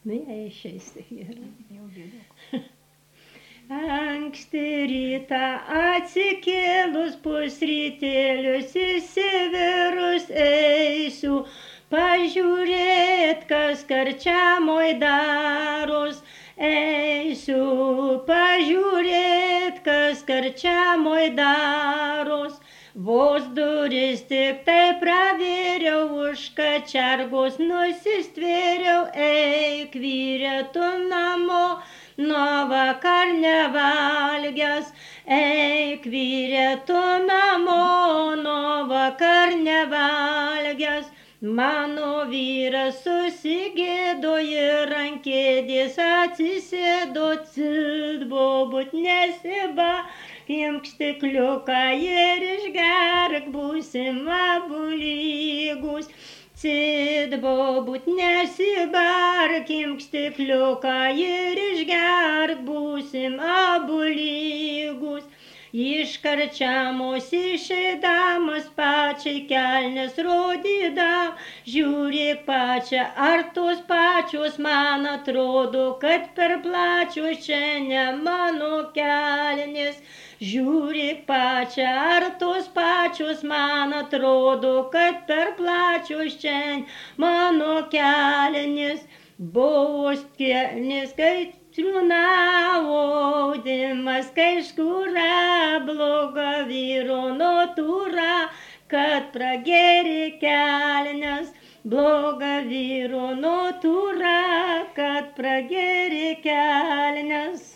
Nu, jei išeis, tai gerai. Anksti rytą atsikėlus pusrytėlius įsivirus eisiu, pažiūrėt, kas karčiamoj daros. Eisiu, pažiūrėt, kas karčiamoj daros. Vos duris tik tai pravėriau, už kačergos nusistvėriau, eik vyre tu namo, nuo vakar nevalgęs, eik vyre tu namo, nuo vakar nevalgęs. Mano vyras susigėdo ir ant kėdės atsisėdo, cit bobut nesibark, imk stikliuką ir išgerk, būsim abu lygus. Cit bobut nesibark, imk stikliuką ir išgerk, būsim abu lygus. Iš karčiamos išeidamas pačiai kelnes rodydam, žiūrėk pačią, ar tos pačios, man atrodo, kad per plačios čia ne mano kelnes. Žiūrėk pačią, ar tos pačios, man atrodo, kad per plačios čia mano kelnes. Bos kelnes, kai triūnavo audimas, kai škūra bloga vyro natūra, kad pragėrė kelnes. Bloga vyro natūra, kad pragėrė kelnes.